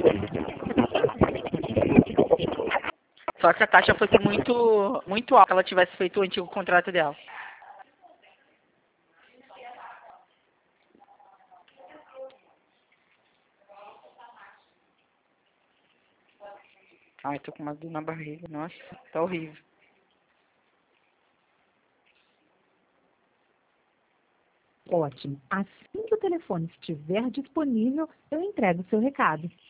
Só se a taxa fosse muito alta, ela tivesse feito o antigo contrato dela. Ai, tô com uma dor na barriga. Nossa, tá horrível. Ótimo. Assim que o telefone estiver disponível, eu entrego o seu recado.